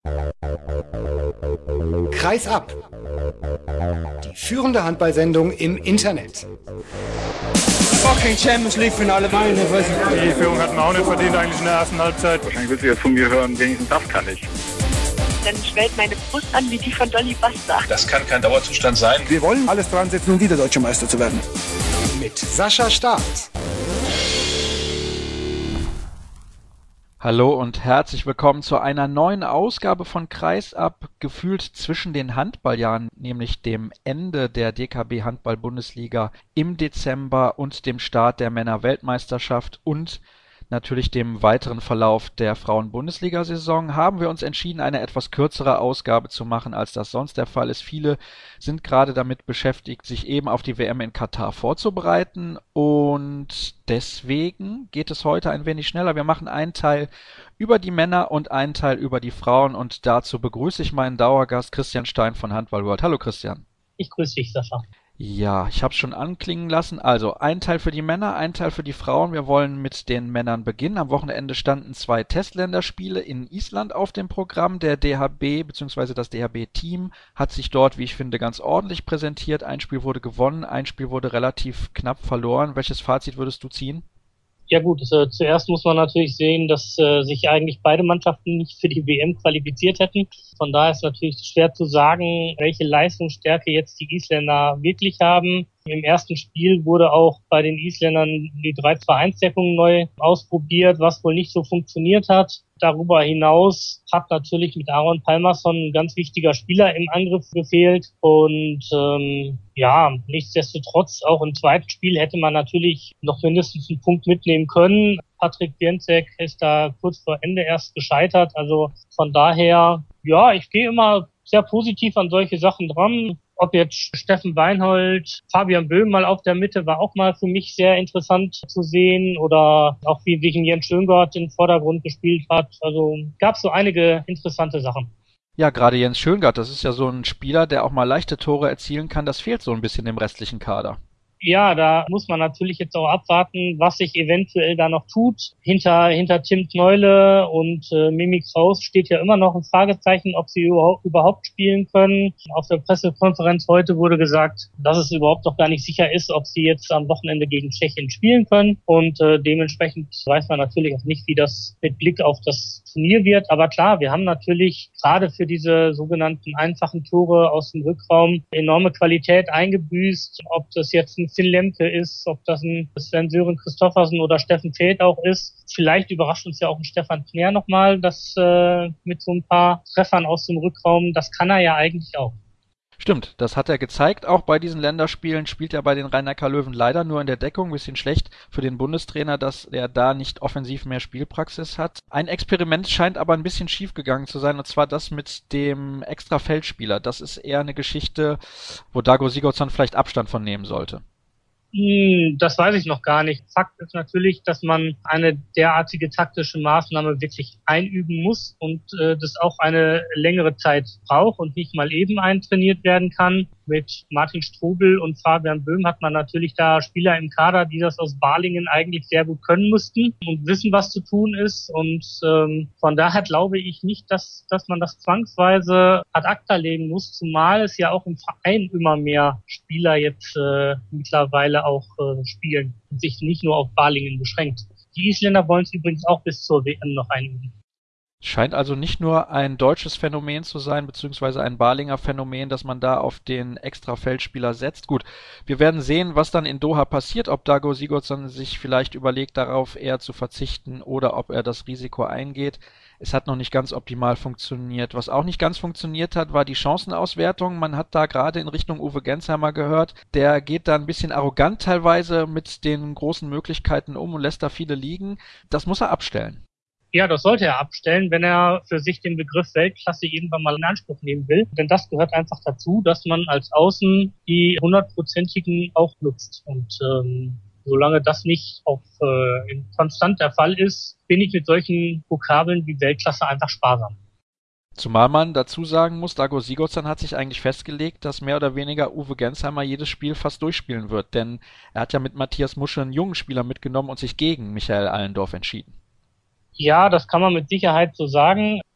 Kreis ab. Die führende Handballsendung im Internet. Fucking Champions League Finale, meine Fresse. Die Führung hatten wir auch nicht verdient eigentlich in der ersten Halbzeit. Wahrscheinlich willst du jetzt von mir hören, wenigstens das kann ich. Dann schwellt meine Brust an wie die von Dolly Buster. Das kann kein Dauerzustand sein. Wir wollen alles dran setzen, um wieder Deutscher Meister zu werden. Mit Sascha Staat. Hallo und herzlich willkommen zu einer neuen Ausgabe von Kreis ab, gefühlt zwischen den Handballjahren, nämlich dem Ende der DKB Handball-Bundesliga im Dezember und dem Start der Männer-Weltmeisterschaft und natürlich dem weiteren Verlauf der Frauen-Bundesliga-Saison, haben wir uns entschieden, eine etwas kürzere Ausgabe zu machen, als das sonst der Fall ist. Viele sind gerade damit beschäftigt, sich eben auf die WM in Katar vorzubereiten, und deswegen geht es heute ein wenig schneller. Wir machen einen Teil über die Männer und einen Teil über die Frauen, und dazu begrüße ich meinen Dauergast Christian Stein von Handball World. Hallo Christian. Ich grüße dich, Sascha. Ja, ich habe es schon anklingen lassen. Also ein Teil für die Männer, ein Teil für die Frauen. Wir wollen mit den Männern beginnen. Am Wochenende standen 2 Testländerspiele in Island auf dem Programm. Der DHB bzw. das DHB-Team hat sich dort, wie ich finde, ganz ordentlich präsentiert. Ein Spiel wurde gewonnen, ein Spiel wurde relativ knapp verloren. Welches Fazit würdest du ziehen? Ja gut, zuerst muss man natürlich sehen, dass sich eigentlich beide Mannschaften nicht für die WM qualifiziert hätten. Von daher ist natürlich schwer zu sagen, welche Leistungsstärke jetzt die Isländer wirklich haben. Im ersten Spiel wurde auch bei den Isländern die 3-2-1-Deckung neu ausprobiert, was wohl nicht so funktioniert hat. Darüber hinaus hat natürlich mit Aaron Pálmarsson ein ganz wichtiger Spieler im Angriff gefehlt. Und nichtsdestotrotz, auch im zweiten Spiel hätte man natürlich noch mindestens einen Punkt mitnehmen können. Patrick Biencek ist da kurz vor Ende erst gescheitert. Also von daher, ja, ich gehe immer sehr positiv an solche Sachen dran. Ob jetzt Steffen Weinhold, Fabian Böhm mal auf der Mitte war auch mal für mich sehr interessant zu sehen, oder auch wie sich Jens Schöngart in den Vordergrund gespielt hat. Also gab es so einige interessante Sachen. Ja, gerade Jens Schöngart, das ist ja so ein Spieler, der auch mal leichte Tore erzielen kann. Das fehlt so ein bisschen im restlichen Kader. Ja, da muss man natürlich jetzt auch abwarten, was sich eventuell da noch tut. Hinter Tim Kneule und Mimi Kraus steht ja immer noch ein Fragezeichen, ob sie überhaupt spielen können. Auf der Pressekonferenz heute wurde gesagt, dass es überhaupt noch gar nicht sicher ist, ob sie jetzt am Wochenende gegen Tschechien spielen können. Und dementsprechend weiß man natürlich auch nicht, wie das mit Blick auf das Turnier wird. Aber klar, wir haben natürlich gerade für diese sogenannten einfachen Tore aus dem Rückraum enorme Qualität eingebüßt. Ob das jetzt ein Finn Lemke ist, ob das ein Sven-Sören Christoffersen oder Steffen Feld auch ist. Vielleicht überrascht uns ja auch ein Stefan Kner nochmal, das mit so ein paar Treffern aus dem Rückraum, das kann er ja eigentlich auch. Stimmt, das hat er gezeigt. Auch bei diesen Länderspielen spielt er bei den Rhein-Neckar-Löwen leider nur in der Deckung. Ein bisschen schlecht für den Bundestrainer, dass er da nicht offensiv mehr Spielpraxis hat. Ein Experiment scheint aber ein bisschen schief gegangen zu sein, und zwar das mit dem Extra-Feldspieler. Das ist eher eine Geschichte, wo Dago Sigurdsson vielleicht Abstand von nehmen sollte. Das weiß ich noch gar nicht. Fakt ist natürlich, dass man eine derartige taktische Maßnahme wirklich einüben muss und das auch eine längere Zeit braucht und nicht mal eben eintrainiert werden kann. Mit Martin Strobel und Fabian Böhm hat man natürlich da Spieler im Kader, die das aus Balingen eigentlich sehr gut können müssten und wissen, was zu tun ist. Und von daher glaube ich nicht, dass man das zwangsweise ad acta legen muss, zumal es ja auch im Verein immer mehr Spieler jetzt mittlerweile auch spielen und sich nicht nur auf Balingen beschränkt. Die Isländer wollen es übrigens auch bis zur WM noch einüben. Scheint also nicht nur ein deutsches Phänomen zu sein, beziehungsweise ein Balinger Phänomen, dass man da auf den Extra-Feldspieler setzt. Gut, wir werden sehen, was dann in Doha passiert, ob Dago Sigurdsson sich vielleicht überlegt, darauf eher zu verzichten oder ob er das Risiko eingeht. Es hat noch nicht ganz optimal funktioniert. Was auch nicht ganz funktioniert hat, war die Chancenauswertung. Man hat da gerade in Richtung Uwe Gensheimer gehört. Der geht da ein bisschen arrogant teilweise mit den großen Möglichkeiten um und lässt da viele liegen. Das muss er abstellen. Ja, das sollte er abstellen, wenn er für sich den Begriff Weltklasse irgendwann mal in Anspruch nehmen will. Denn das gehört einfach dazu, dass man als Außen die 100%igen auch nutzt. Und solange das nicht konstant der Fall ist, bin ich mit solchen Vokabeln wie Weltklasse einfach sparsam. Zumal man dazu sagen muss, Dago Sigurdsson hat sich eigentlich festgelegt, dass mehr oder weniger Uwe Gensheimer jedes Spiel fast durchspielen wird. Denn er hat ja mit Matthias Musche einen jungen Spieler mitgenommen und sich gegen Michael Allendorf entschieden. Ja, das kann man mit Sicherheit so sagen.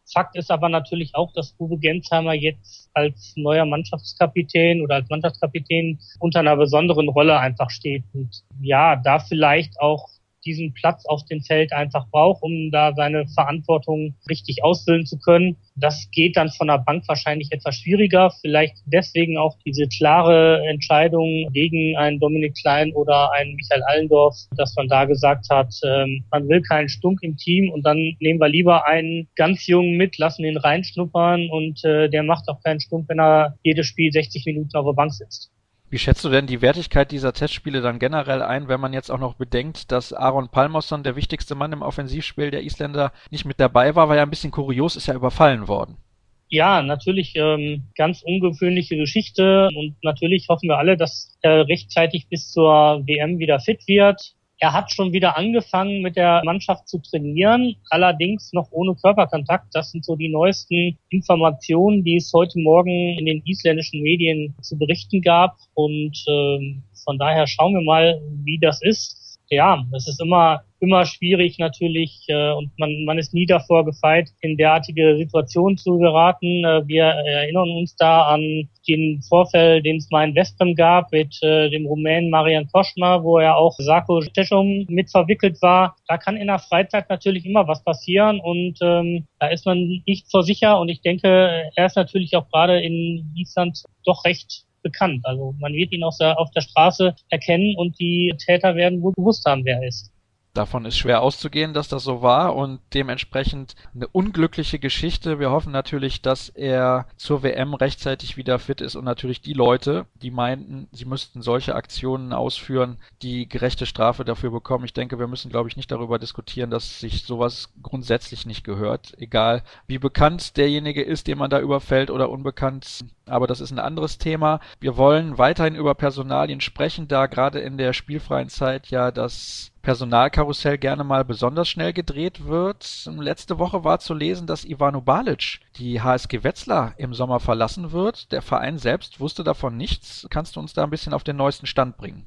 Fakt ist aber natürlich auch, dass Uwe Gensheimer jetzt als neuer Mannschaftskapitän oder als Mannschaftskapitän unter einer besonderen Rolle einfach steht und ja, da vielleicht auch diesen Platz auf dem Feld einfach braucht, um da seine Verantwortung richtig ausfüllen zu können. Das geht dann von der Bank wahrscheinlich etwas schwieriger. Vielleicht deswegen auch diese klare Entscheidung gegen einen Dominik Klein oder einen Michael Allendorf, dass man da gesagt hat, man will keinen Stunk im Team und dann nehmen wir lieber einen ganz Jungen mit, lassen ihn reinschnuppern und der macht auch keinen Stunk, wenn er jedes Spiel 60 Minuten auf der Bank sitzt. Wie schätzt du denn die Wertigkeit dieser Testspiele dann generell ein, wenn man jetzt auch noch bedenkt, dass Aron Pálmarsson, der wichtigste Mann im Offensivspiel der Isländer, nicht mit dabei war, ja ein bisschen kurios, ist ja überfallen worden. Ja, natürlich ganz ungewöhnliche Geschichte und natürlich hoffen wir alle, dass er rechtzeitig bis zur WM wieder fit wird. Er hat schon wieder angefangen, mit der Mannschaft zu trainieren, allerdings noch ohne Körperkontakt. Das sind so die neuesten Informationen, die es heute Morgen in den isländischen Medien zu berichten gab. Und von daher schauen wir mal, wie das ist. Ja, es ist immer schwierig natürlich und man ist nie davor gefeit, in derartige Situationen zu geraten. Wir erinnern uns da an den Vorfall, den es mal in Wespen gab mit dem Rumänen Marian Koschma, wo ja auch Sako Stechum mit verwickelt war. Da kann in der Freizeit natürlich immer was passieren und da ist man nicht so sicher und ich denke, er ist natürlich auch gerade in Island doch recht bekannt. Also man wird ihn auf der Straße erkennen und die Täter werden wohl gewusst haben, wer er ist. Davon ist schwer auszugehen, dass das so war und dementsprechend eine unglückliche Geschichte. Wir hoffen natürlich, dass er zur WM rechtzeitig wieder fit ist und natürlich die Leute, die meinten, sie müssten solche Aktionen ausführen, die gerechte Strafe dafür bekommen. Ich denke, wir müssen, glaube ich, nicht darüber diskutieren, dass sich sowas grundsätzlich nicht gehört. Egal, wie bekannt derjenige ist, den man da überfällt oder unbekannt. Aber das ist ein anderes Thema. Wir wollen weiterhin über Personalien sprechen, da gerade in der spielfreien Zeit ja das Personalkarussell gerne mal besonders schnell gedreht wird. Letzte Woche war zu lesen, dass Ivano Balic die HSG Wetzlar im Sommer verlassen wird. Der Verein selbst wusste davon nichts. Kannst du uns da ein bisschen auf den neuesten Stand bringen?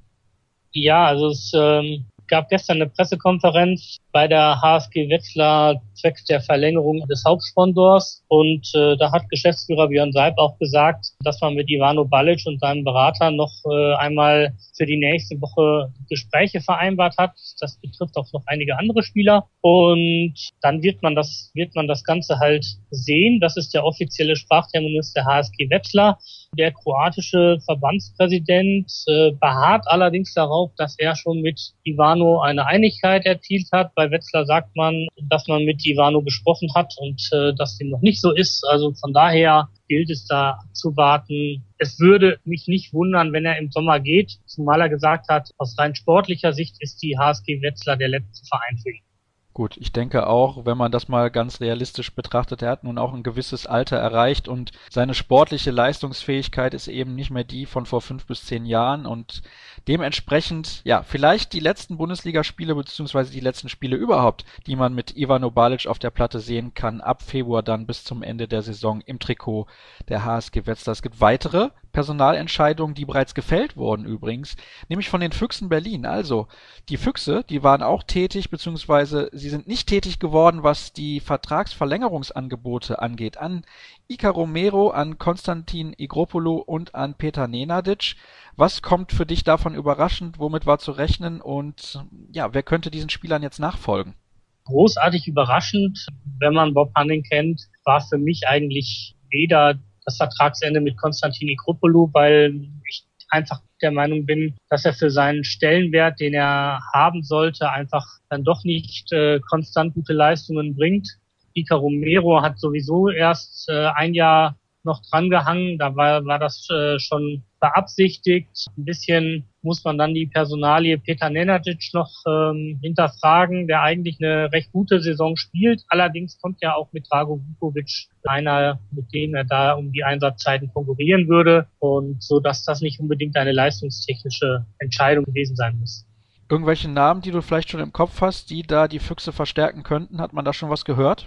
Ja, also es gab gestern eine Pressekonferenz bei der HSG Wetzlar zwecks der Verlängerung des Hauptsponsors und da hat Geschäftsführer Björn Seib auch gesagt, dass man mit Ivano Balic und seinem Berater noch einmal für die nächste Woche Gespräche vereinbart hat. Das betrifft auch noch einige andere Spieler und dann wird man das Ganze halt sehen. Das ist der offizielle Sprachterminus der HSG Wetzlar. Der kroatische Verbandspräsident beharrt allerdings darauf, dass er schon mit Ivano eine Einigkeit erzielt hat. Bei Wetzlar sagt man, dass man mit Ivano gesprochen hat und dass dem noch nicht so ist. Also von daher gilt es da zu warten. Es würde mich nicht wundern, wenn er im Sommer geht, zumal er gesagt hat, aus rein sportlicher Sicht ist die HSG Wetzlar der letzte Verein für ihn. Gut, ich denke auch, wenn man das mal ganz realistisch betrachtet, er hat nun auch ein gewisses Alter erreicht und seine sportliche Leistungsfähigkeit ist eben nicht mehr die von vor 5 bis 10 Jahren und dementsprechend, ja, vielleicht die letzten Bundesligaspiele beziehungsweise die letzten Spiele überhaupt, die man mit Ivano Balic auf der Platte sehen kann, ab Februar dann bis zum Ende der Saison im Trikot der HSG Wetzlar. Es gibt weitere Personalentscheidungen, die bereits gefällt wurden übrigens, nämlich von den Füchsen Berlin. Also, die Füchse, die waren auch tätig, beziehungsweise sie sind nicht tätig geworden, was die Vertragsverlängerungsangebote angeht, an Ika Romero, an Konstantin Igropoulou und an Petar Nenadic. Was kommt für dich davon überraschend? Womit war zu rechnen? Und ja, wer könnte diesen Spielern jetzt nachfolgen? Großartig überraschend, wenn man Bob Hanning kennt, war für mich eigentlich weder das Vertragsende mit Konstantin Igropoulou, weil ich einfach der Meinung bin, dass er für seinen Stellenwert, den er haben sollte, einfach dann doch nicht konstant gute Leistungen bringt. Ika Romero hat sowieso erst ein Jahr noch drangehangen, da war das schon beabsichtigt. Ein bisschen muss man dann die Personalie Petar Nenadic noch hinterfragen, der eigentlich eine recht gute Saison spielt. Allerdings kommt ja auch mit Drago Vukovic einer, mit dem er da um die Einsatzzeiten konkurrieren würde und so, dass das nicht unbedingt eine leistungstechnische Entscheidung gewesen sein muss. Irgendwelche Namen, die du vielleicht schon im Kopf hast, die da die Füchse verstärken könnten? Hat man da schon was gehört?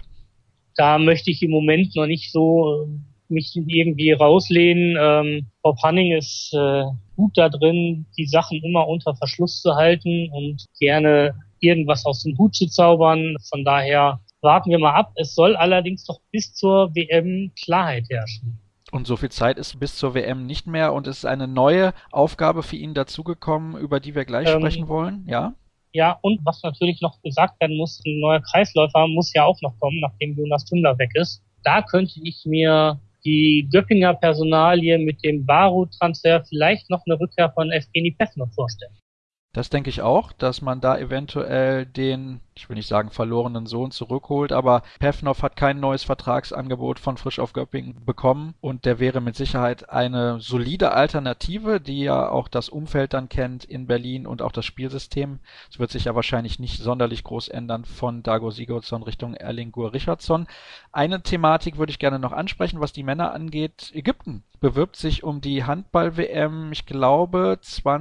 Da möchte ich im Moment noch nicht so mich irgendwie rauslehnen. Bob Hanning ist gut da drin, die Sachen immer unter Verschluss zu halten und gerne irgendwas aus dem Hut zu zaubern. Von daher Warten wir mal ab. Es soll allerdings doch bis zur WM Klarheit herrschen. Und so viel Zeit ist bis zur WM nicht mehr und es ist eine neue Aufgabe für ihn dazugekommen, über die wir gleich sprechen wollen, ja? Ja, und was natürlich noch gesagt werden muss, ein neuer Kreisläufer muss ja auch noch kommen, nachdem Jonas Tümmler weg ist. Da könnte ich mir die Göppinger Personalie mit dem Baru-Transfer vielleicht noch eine Rückkehr von Evgeny Pevnov vorstellen. Das denke ich auch, dass man da eventuell den, ich will nicht sagen verlorenen Sohn zurückholt, aber Pevnov hat kein neues Vertragsangebot von Frisch auf Göppingen bekommen und der wäre mit Sicherheit eine solide Alternative, die ja auch das Umfeld dann kennt in Berlin und auch das Spielsystem. Es wird sich ja wahrscheinlich nicht sonderlich groß ändern von Dago Sigurdsson Richtung Erlingur Richardsson. Eine Thematik würde ich gerne noch ansprechen, was die Männer angeht. Ägypten bewirbt sich um die Handball-WM, ich glaube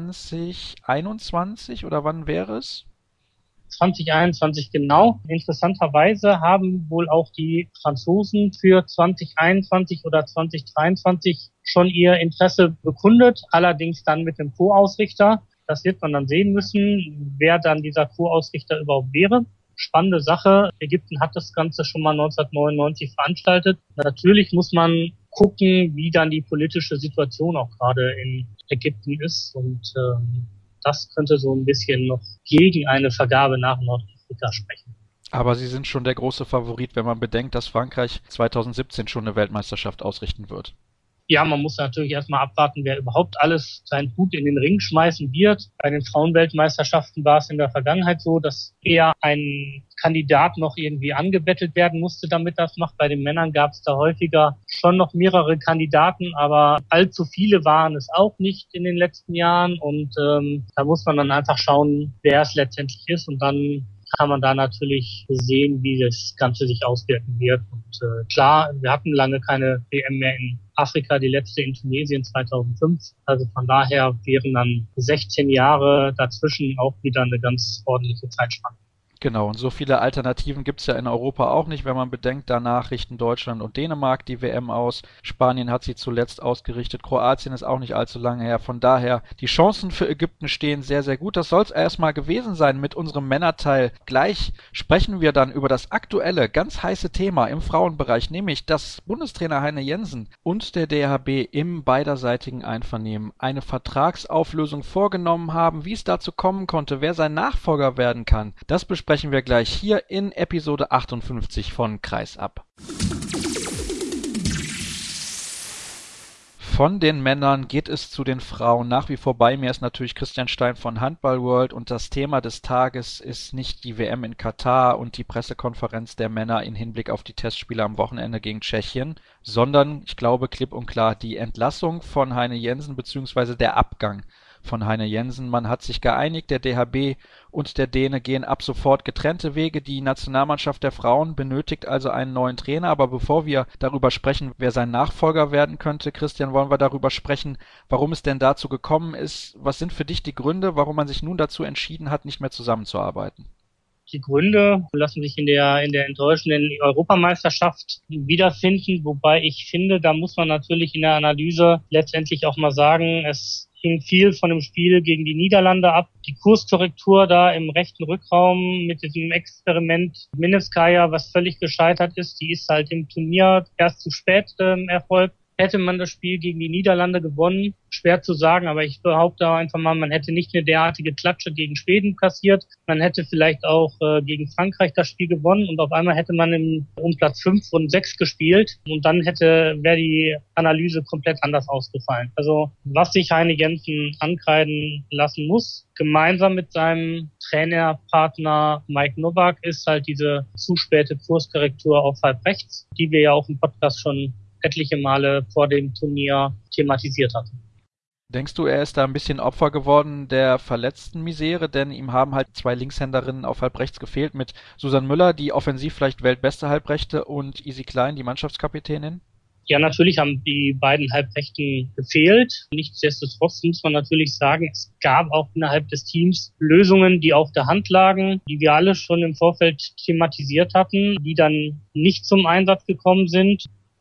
2021 oder wann wäre es? 2021 genau. Interessanterweise haben wohl auch die Franzosen für 2021 oder 2023 schon ihr Interesse bekundet, allerdings dann mit dem Co-Ausrichter. Das wird man dann sehen müssen, wer dann dieser Co-Ausrichter überhaupt wäre. Spannende Sache. Ägypten hat das Ganze schon mal 1999 veranstaltet. Natürlich muss man gucken, wie dann die politische Situation auch gerade in Ägypten ist und das könnte so ein bisschen noch gegen eine Vergabe nach Nordafrika sprechen. Aber sie sind schon der große Favorit, wenn man bedenkt, dass Frankreich 2017 schon eine Weltmeisterschaft ausrichten wird. Ja, man muss natürlich erstmal abwarten, wer überhaupt alles seinen Hut in den Ring schmeißen wird. Bei den Frauenweltmeisterschaften war es in der Vergangenheit so, dass eher ein Kandidat noch irgendwie angebettelt werden musste, damit das macht. Bei den Männern gab es da häufiger schon noch mehrere Kandidaten, aber allzu viele waren es auch nicht in den letzten Jahren. Und da muss man dann einfach schauen, wer es letztendlich ist. Und dann kann man da natürlich sehen, wie das Ganze sich auswirken wird. Und klar, wir hatten lange keine WM mehr in Afrika, die letzte in Tunesien 2005. Also von daher wären dann 16 Jahre dazwischen auch wieder eine ganz ordentliche Zeitspanne. Genau, und so viele Alternativen gibt's ja in Europa auch nicht, wenn man bedenkt, danach richten Deutschland und Dänemark die WM aus. Spanien hat sie zuletzt ausgerichtet, Kroatien ist auch nicht allzu lange her. Von daher, die Chancen für Ägypten stehen sehr, sehr gut. Das soll's erstmal gewesen sein mit unserem Männerteil. Gleich sprechen wir dann über das aktuelle, ganz heiße Thema im Frauenbereich, nämlich dass Bundestrainer Heine Jensen und der DHB im beiderseitigen Einvernehmen eine Vertragsauflösung vorgenommen haben. Wie es dazu kommen konnte, wer sein Nachfolger werden kann, das besprechen wir gleich hier in Episode 58 von Kreisab. Von den Männern geht es zu den Frauen. Nach wie vor bei mir ist natürlich Christian Stein von Handball World und das Thema des Tages ist nicht die WM in Katar und die Pressekonferenz der Männer in Hinblick auf die Testspiele am Wochenende gegen Tschechien, sondern, ich glaube, klipp und klar die Entlassung von Heine Jensen bzw. der Abgang von Heine Jensen. Man hat sich geeinigt, der DHB und der Däne gehen ab sofort getrennte Wege. Die Nationalmannschaft der Frauen benötigt also einen neuen Trainer. Aber bevor wir darüber sprechen, wer sein Nachfolger werden könnte, Christian, wollen wir darüber sprechen, warum es denn dazu gekommen ist. Was sind für dich die Gründe, warum man sich nun dazu entschieden hat, nicht mehr zusammenzuarbeiten? Die Gründe lassen sich in der enttäuschenden Europameisterschaft wiederfinden, wobei ich finde, da muss man natürlich in der Analyse letztendlich auch mal sagen, es hing viel von dem Spiel gegen die Niederlande ab. Die Kurskorrektur da im rechten Rückraum mit diesem Experiment Minevskaya, was völlig gescheitert ist, die ist halt im Turnier erst zu spät erfolgt. Hätte man das Spiel gegen die Niederlande gewonnen? Schwer zu sagen, aber ich behaupte einfach mal, man hätte nicht eine derartige Klatsche gegen Schweden kassiert. Man hätte vielleicht auch gegen Frankreich das Spiel gewonnen und auf einmal hätte man um Platz 5 und 6 gespielt und dann wäre die Analyse komplett anders ausgefallen. Also was sich Heine Jensen ankreiden lassen muss, gemeinsam mit seinem Trainerpartner Mike Nowak, ist halt diese zu späte Kurskorrektur auf halb rechts, die wir ja auch im Podcast schon etliche Male vor dem Turnier thematisiert hatten. Denkst du, er ist da ein bisschen Opfer geworden der verletzten Misere, denn ihm haben halt 2 Linkshänderinnen auf halbrechts gefehlt mit Susanne Müller, die offensiv vielleicht weltbeste Halbrechte, und Isi Klein, die Mannschaftskapitänin? Ja, natürlich haben die beiden Halbrechten gefehlt. Nichtsdestotrotz muss man natürlich sagen, es gab auch innerhalb des Teams Lösungen, die auf der Hand lagen, die wir alle schon im Vorfeld thematisiert hatten, die dann nicht zum Einsatz gekommen sind.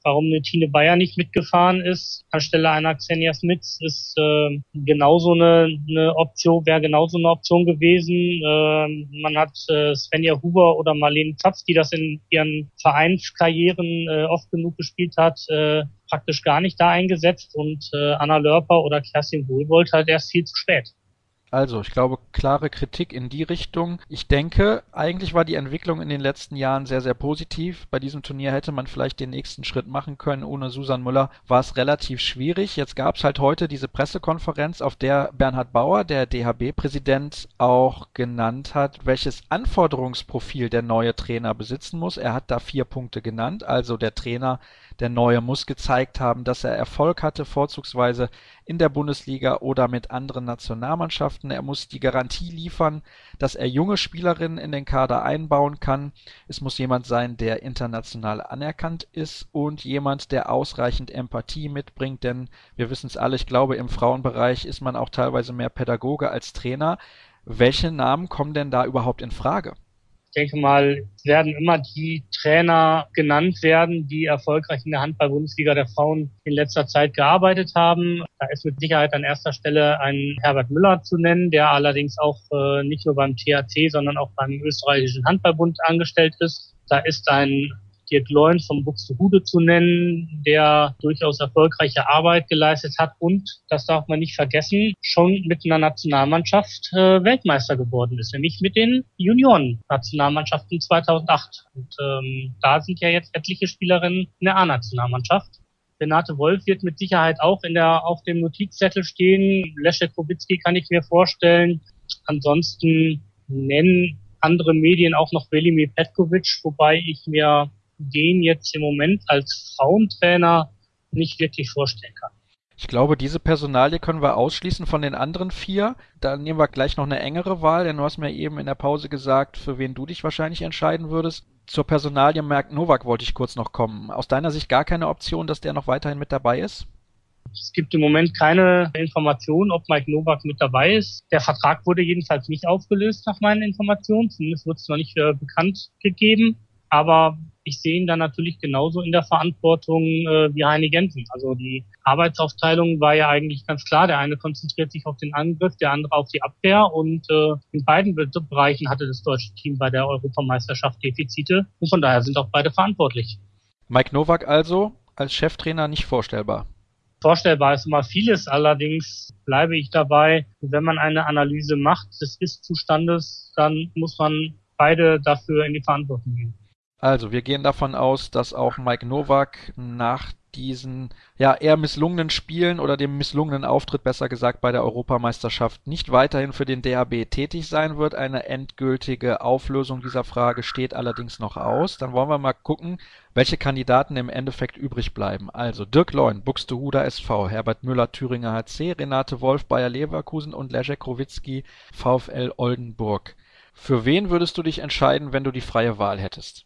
warum eine Tine Bayer nicht mitgefahren ist anstelle einer Xenia Smits, ist genauso eine Option, wäre genauso eine Option gewesen. Man hat Svenja Huber oder Marlene Zapf, die das in ihren Vereinskarrieren oft genug gespielt hat, praktisch gar nicht da eingesetzt, und Anna Lörper oder Kerstin Wohlwold halt erst viel zu spät. Also, ich glaube, klare Kritik in die Richtung. Ich denke, eigentlich war die Entwicklung in den letzten Jahren sehr, sehr positiv. Bei diesem Turnier hätte man vielleicht den nächsten Schritt machen können. Ohne Susan Müller war es relativ schwierig. Jetzt gab es halt heute diese Pressekonferenz, auf der Bernhard Bauer, der DHB-Präsident, auch genannt hat, welches Anforderungsprofil der neue Trainer besitzen muss. Er hat da 4 Punkte genannt. Also der Trainer, der Neue, muss gezeigt haben, dass er Erfolg hatte, vorzugsweise in der Bundesliga oder mit anderen Nationalmannschaften. Er muss die Garantie liefern, dass er junge Spielerinnen in den Kader einbauen kann. Es muss jemand sein, der international anerkannt ist und jemand, der ausreichend Empathie mitbringt, denn wir wissen es alle, ich glaube, im Frauenbereich ist man auch teilweise mehr Pädagoge als Trainer. Welche Namen kommen denn da überhaupt in Frage? Ich denke mal, es werden immer die Trainer genannt werden, die erfolgreich in der Handball-Bundesliga der Frauen in letzter Zeit gearbeitet haben. Da ist mit Sicherheit an erster Stelle ein Herbert Müller zu nennen, der allerdings auch nicht nur beim THC, sondern auch beim österreichischen Handballbund angestellt ist. Da ist ein Dirk Leun vom Buxtehude zu nennen, der durchaus erfolgreiche Arbeit geleistet hat und, das darf man nicht vergessen, schon mit einer Nationalmannschaft Weltmeister geworden ist, nämlich mit den Junioren-Nationalmannschaften 2008. Und da sind ja jetzt etliche Spielerinnen in der A-Nationalmannschaft. Renate Wolf wird mit Sicherheit auch auf dem Notizzettel stehen. Leszek Krowicki kann ich mir vorstellen. Ansonsten nennen andere Medien auch noch Velimir Petkovic, wobei ich mir den jetzt im Moment als Frauentrainer nicht wirklich vorstellen kann. Ich glaube, diese Personalie können wir ausschließen von den anderen 4. Da nehmen wir gleich noch eine engere Wahl, denn du hast mir eben in der Pause gesagt, für wen du dich wahrscheinlich entscheiden würdest. Zur Personalie Mark Nowak wollte ich kurz noch kommen. Aus deiner Sicht gar keine Option, dass der noch weiterhin mit dabei ist? Es gibt im Moment keine Information, ob Mike Nowak mit dabei ist. Der Vertrag wurde jedenfalls nicht aufgelöst nach meinen Informationen. Zumindest wurde es noch nicht bekannt gegeben. Aber ich sehe ihn dann natürlich genauso in der Verantwortung wie Heini Gensen. Also die Arbeitsaufteilung war ja eigentlich ganz klar. Der eine konzentriert sich auf den Angriff, der andere auf die Abwehr. Und in beiden Bereichen hatte das deutsche Team bei der Europameisterschaft Defizite. Und von daher sind auch beide verantwortlich. Mike Nowak also als Cheftrainer nicht vorstellbar? Vorstellbar ist immer vieles. Allerdings bleibe ich dabei, wenn man eine Analyse macht des Ist-Zustandes, dann muss man beide dafür in die Verantwortung nehmen. Also, wir gehen davon aus, dass auch Mike Nowak nach diesen eher misslungenen Spielen oder dem misslungenen Auftritt, besser gesagt, bei der Europameisterschaft nicht weiterhin für den DHB tätig sein wird. Eine endgültige Auflösung dieser Frage steht allerdings noch aus. Dann wollen wir mal gucken, welche Kandidaten im Endeffekt übrig bleiben. Also Dirk Leun, Buxtehuder SV, Herbert Müller, Thüringer HC, Renate Wolf, Bayer Leverkusen und Leszek Krowicki, VfL Oldenburg. Für wen würdest du dich entscheiden, wenn du die freie Wahl hättest?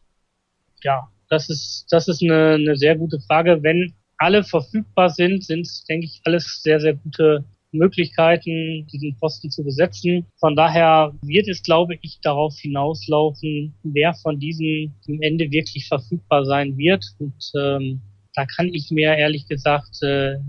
Ja, das ist eine sehr gute Frage. Wenn alle verfügbar sind es, denke ich, alles sehr, sehr gute Möglichkeiten, diesen Posten zu besetzen. Von daher wird es, glaube ich, darauf hinauslaufen, wer von diesen am Ende wirklich verfügbar sein wird. Und da kann ich mir ehrlich gesagt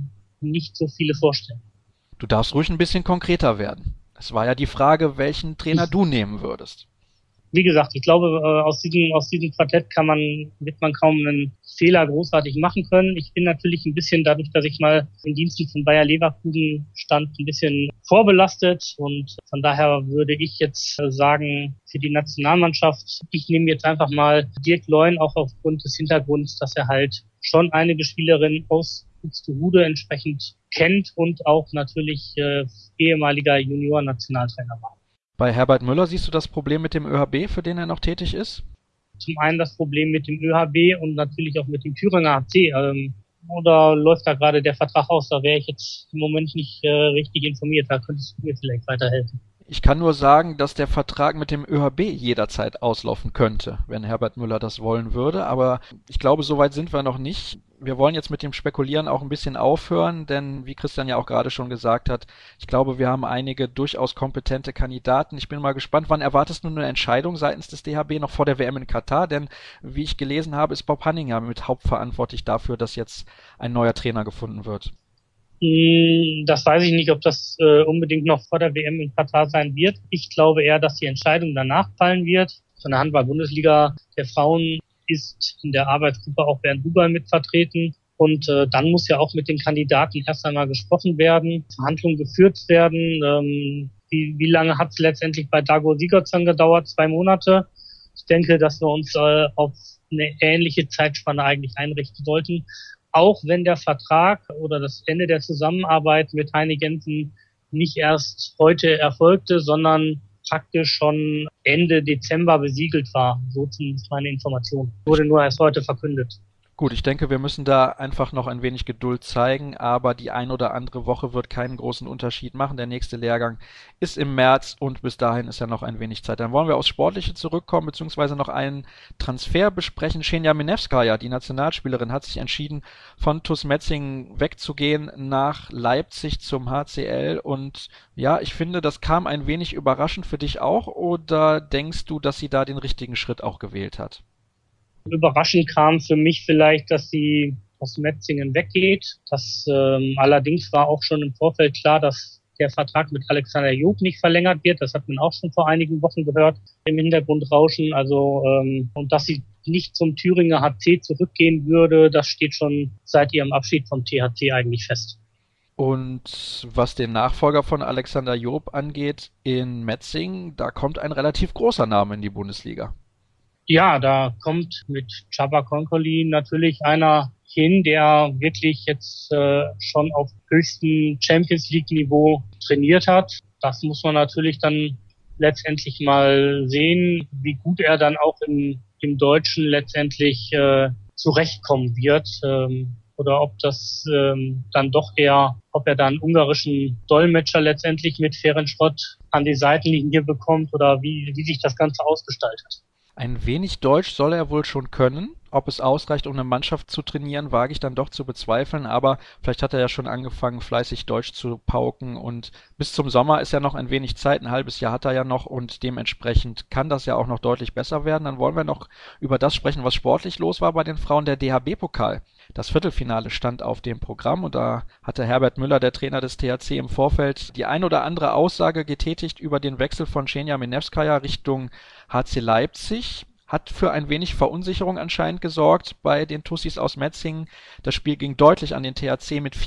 nicht so viele vorstellen. Du darfst ruhig ein bisschen konkreter werden. Es war ja die Frage, welchen Trainer du nehmen würdest. Wie gesagt, ich glaube, aus diesem Quartett wird man kaum einen Fehler großartig machen können. Ich bin natürlich ein bisschen, dadurch, dass ich mal in Diensten von Bayer Leverkusen stand, ein bisschen vorbelastet, und von daher würde ich jetzt sagen, für die Nationalmannschaft, ich nehme jetzt einfach mal Dirk Leun, auch aufgrund des Hintergrunds, dass er halt schon einige Spielerinnen aus Buxtehude entsprechend kennt und auch natürlich ehemaliger Junior-Nationaltrainer war. Bei Herbert Müller siehst du das Problem mit dem ÖHB, für den er noch tätig ist? Zum einen das Problem mit dem ÖHB und natürlich auch mit dem Thüringer HC. Oder läuft da gerade der Vertrag aus? Da wäre ich jetzt im Moment nicht richtig informiert. Da könntest du mir vielleicht weiterhelfen. Ich kann nur sagen, dass der Vertrag mit dem ÖHB jederzeit auslaufen könnte, wenn Herbert Müller das wollen würde. Aber ich glaube, so weit sind wir noch nicht. Wir wollen jetzt mit dem Spekulieren auch ein bisschen aufhören, denn wie Christian ja auch gerade schon gesagt hat, ich glaube, wir haben einige durchaus kompetente Kandidaten. Ich bin mal gespannt, wann erwartest du eine Entscheidung seitens des DHB noch vor der WM in Katar? Denn wie ich gelesen habe, ist Bob Hanninger mit hauptverantwortlich dafür, dass jetzt ein neuer Trainer gefunden wird. Das weiß ich nicht, ob das unbedingt noch vor der WM in Katar sein wird. Ich glaube eher, dass die Entscheidung danach fallen wird. Von der Handball-Bundesliga der Frauen ist in der Arbeitsgruppe auch Bernd Huber mit vertreten. Und dann muss ja auch mit den Kandidaten erst einmal gesprochen werden, Verhandlungen geführt werden. Wie lange hat es letztendlich bei Dago Sigurdsson gedauert? 2 Monate. Ich denke, dass wir uns auf eine ähnliche Zeitspanne eigentlich einrichten sollten. Auch wenn der Vertrag oder das Ende der Zusammenarbeit mit Heine Gensen nicht erst heute erfolgte, sondern praktisch schon Ende Dezember besiegelt war. So zumindest meine Information. Wurde nur erst heute verkündet. Gut, ich denke, wir müssen da einfach noch ein wenig Geduld zeigen, aber die ein oder andere Woche wird keinen großen Unterschied machen. Der nächste Lehrgang ist im März und bis dahin ist ja noch ein wenig Zeit. Dann wollen wir aufs Sportliche zurückkommen, beziehungsweise noch einen Transfer besprechen. Xenia Minevskaya, die Nationalspielerin, hat sich entschieden, von TuS Metzingen wegzugehen nach Leipzig zum HCL und ja, ich finde, das kam ein wenig überraschend für dich auch, oder denkst du, dass sie da den richtigen Schritt auch gewählt hat? Überraschend kam für mich vielleicht, dass sie aus Metzingen weggeht. Das allerdings war auch schon im Vorfeld klar, dass der Vertrag mit Alexander Job nicht verlängert wird. Das hat man auch schon vor einigen Wochen gehört im Hintergrundrauschen. Also und dass sie nicht zum Thüringer HC zurückgehen würde, das steht schon seit ihrem Abschied vom THC eigentlich fest. Und was den Nachfolger von Alexander Job angeht in Metzingen, da kommt ein relativ großer Name in die Bundesliga. Ja, da kommt mit Csaba Konkoly natürlich einer hin, der wirklich jetzt schon auf höchstem Champions League Niveau trainiert hat. Das muss man natürlich dann letztendlich mal sehen, wie gut er dann auch im Deutschen letztendlich zurechtkommen wird. Oder ob das dann doch eher, ob er dann ungarischen Dolmetscher letztendlich mit Ferencvaros an die Seitenlinie bekommt oder wie sich das Ganze ausgestaltet. Ein wenig Deutsch soll er wohl schon können. Ob es ausreicht, um eine Mannschaft zu trainieren, wage ich dann doch zu bezweifeln. Aber vielleicht hat er ja schon angefangen, fleißig Deutsch zu pauken. Und bis zum Sommer ist ja noch ein wenig Zeit. Ein halbes Jahr hat er ja noch. Und dementsprechend kann das ja auch noch deutlich besser werden. Dann wollen wir noch über das sprechen, was sportlich los war bei den Frauen. Der DHB-Pokal. Das Viertelfinale stand auf dem Programm. Und da hatte Herbert Müller, der Trainer des THC, im Vorfeld die ein oder andere Aussage getätigt über den Wechsel von Xenia Minevskaya Richtung HC Leipzig. Hat für ein wenig Verunsicherung anscheinend gesorgt bei den Tussis aus Metzingen. Das Spiel ging deutlich an den THC mit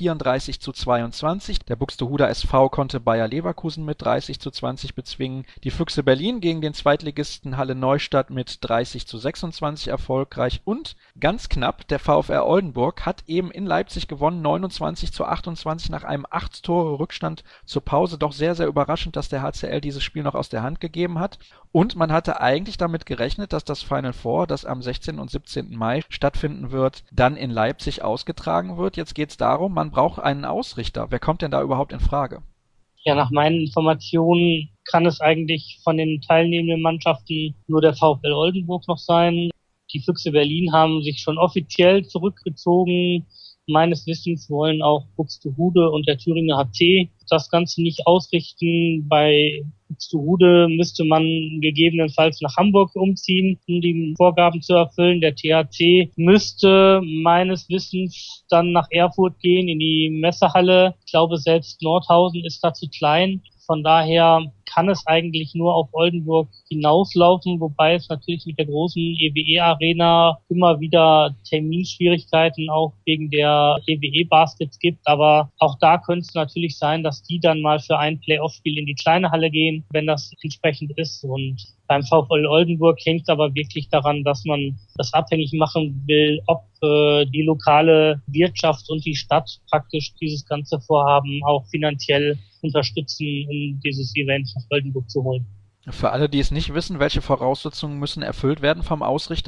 34:22. Der Buxtehuder SV konnte Bayer Leverkusen mit 30:20 bezwingen. Die Füchse Berlin gegen den Zweitligisten Halle Neustadt mit 30:26 erfolgreich. Und ganz knapp, der VfR Oldenburg hat eben in Leipzig gewonnen, 29:28 nach einem 8-Tore-Rückstand zur Pause. Doch sehr, sehr überraschend, dass der HCL dieses Spiel noch aus der Hand gegeben hat. Und man hatte eigentlich damit gerechnet, dass das Final Four, das am 16. und 17. Mai stattfinden wird, dann in Leipzig ausgetragen wird. Jetzt geht es darum, man braucht einen Ausrichter. Wer kommt denn da überhaupt in Frage? Ja, nach meinen Informationen kann es eigentlich von den teilnehmenden Mannschaften nur der VfL Oldenburg noch sein. Die Füchse Berlin haben sich schon offiziell zurückgezogen. Meines Wissens wollen auch Buxtehude und der Thüringer HC das Ganze nicht ausrichten. Bei Buxtehude müsste man gegebenenfalls nach Hamburg umziehen, um die Vorgaben zu erfüllen. Der THC müsste meines Wissens dann nach Erfurt gehen, in die Messehalle. Ich glaube, selbst Nordhausen ist da zu klein. Von daher kann es eigentlich nur auf Oldenburg hinauslaufen, wobei es natürlich mit der großen EWE-Arena immer wieder Terminschwierigkeiten auch wegen der EWE-Baskets gibt. Aber auch da könnte es natürlich sein, dass die dann mal für ein Playoff-Spiel in die kleine Halle gehen, wenn das entsprechend ist. Und beim VfL Oldenburg hängt es aber wirklich daran, dass man das abhängig machen will, ob die lokale Wirtschaft und die Stadt praktisch dieses ganze Vorhaben auch finanziell unterstützen, um dieses Event nach Oldenburg zu holen. Für alle, die es nicht wissen, welche Voraussetzungen müssen erfüllt werden vom Ausrichter?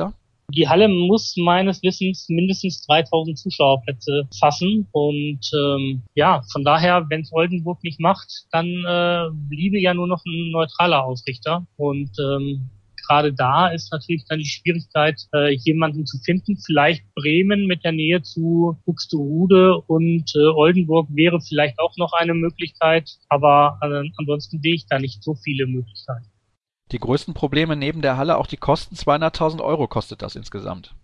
Die Halle muss meines Wissens mindestens 3000 Zuschauerplätze fassen und von daher, wenn es Oldenburg nicht macht, dann bliebe ja nur noch ein neutraler Ausrichter und gerade da ist natürlich dann die Schwierigkeit, jemanden zu finden. Vielleicht Bremen mit der Nähe zu Buxtehude und Oldenburg wäre vielleicht auch noch eine Möglichkeit, aber ansonsten sehe ich da nicht so viele Möglichkeiten. Die größten Probleme neben der Halle auch die Kosten. 200.000 Euro kostet das insgesamt.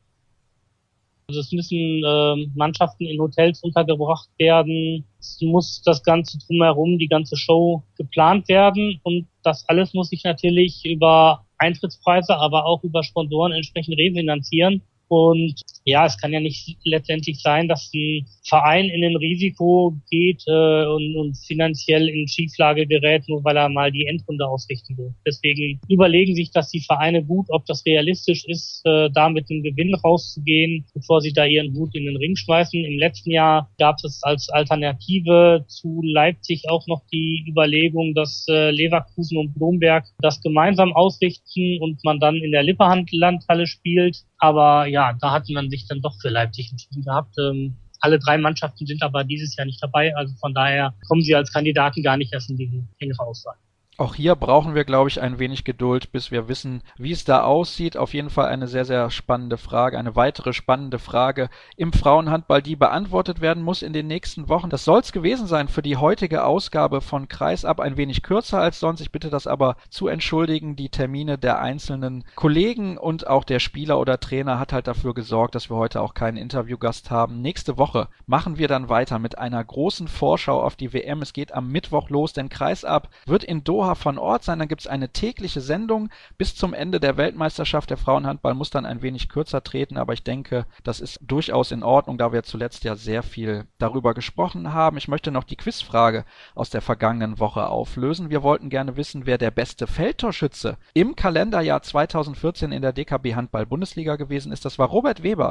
Also es müssen Mannschaften in Hotels untergebracht werden. Es muss das Ganze drumherum, die ganze Show geplant werden. Und das alles muss sich natürlich über Eintrittspreise, aber auch über Sponsoren entsprechend refinanzieren. Und ja, es kann ja nicht letztendlich sein, dass ein Verein in ein Risiko geht und finanziell in Schieflage gerät, nur weil er mal die Endrunde ausrichten will. Deswegen überlegen sich das die Vereine gut, ob das realistisch ist, da mit einem Gewinn rauszugehen, bevor sie da ihren Hut in den Ring schmeißen. Im letzten Jahr gab es als Alternative zu Leipzig auch noch die Überlegung, dass Leverkusen und Blomberg das gemeinsam ausrichten und man dann in der Lippert-Landhalle spielt. Aber ja, da hat man sich dann doch für Leipzig entschieden gehabt. Alle 3 Mannschaften sind aber dieses Jahr nicht dabei. Also von daher kommen sie als Kandidaten gar nicht erst in die engere Auswahl. Auch hier brauchen wir, glaube ich, ein wenig Geduld, bis wir wissen, wie es da aussieht. Auf jeden Fall eine sehr, sehr spannende Frage, eine weitere spannende Frage im Frauenhandball, die beantwortet werden muss in den nächsten Wochen. Das soll es gewesen sein für die heutige Ausgabe von Kreisab. Ein wenig kürzer als sonst. Ich bitte das aber zu entschuldigen. Die Termine der einzelnen Kollegen und auch der Spieler oder Trainer hat halt dafür gesorgt, dass wir heute auch keinen Interviewgast haben. Nächste Woche machen wir dann weiter mit einer großen Vorschau auf die WM. Es geht am Mittwoch los, denn Kreisab wird in Doha von Ort sein, dann gibt es eine tägliche Sendung bis zum Ende der Weltmeisterschaft. Der Frauenhandball muss dann ein wenig kürzer treten, aber ich denke, das ist durchaus in Ordnung, da wir zuletzt ja sehr viel darüber gesprochen haben. Ich möchte noch die Quizfrage aus der vergangenen Woche auflösen. Wir wollten gerne wissen, wer der beste Feldtorschütze im Kalenderjahr 2014 in der DKB Handball-Bundesliga gewesen ist. Das war Robert Weber.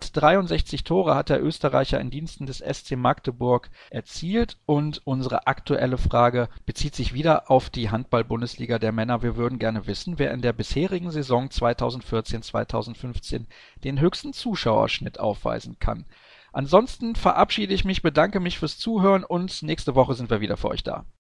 163 Tore hat der Österreicher in Diensten des SC Magdeburg erzielt und unsere aktuelle Frage bezieht sich wieder auf die Handball-Bundesliga der Männer. Wir würden gerne wissen, wer in der bisherigen Saison 2014-2015 den höchsten Zuschauerschnitt aufweisen kann. Ansonsten verabschiede ich mich, bedanke mich fürs Zuhören und nächste Woche sind wir wieder für euch da.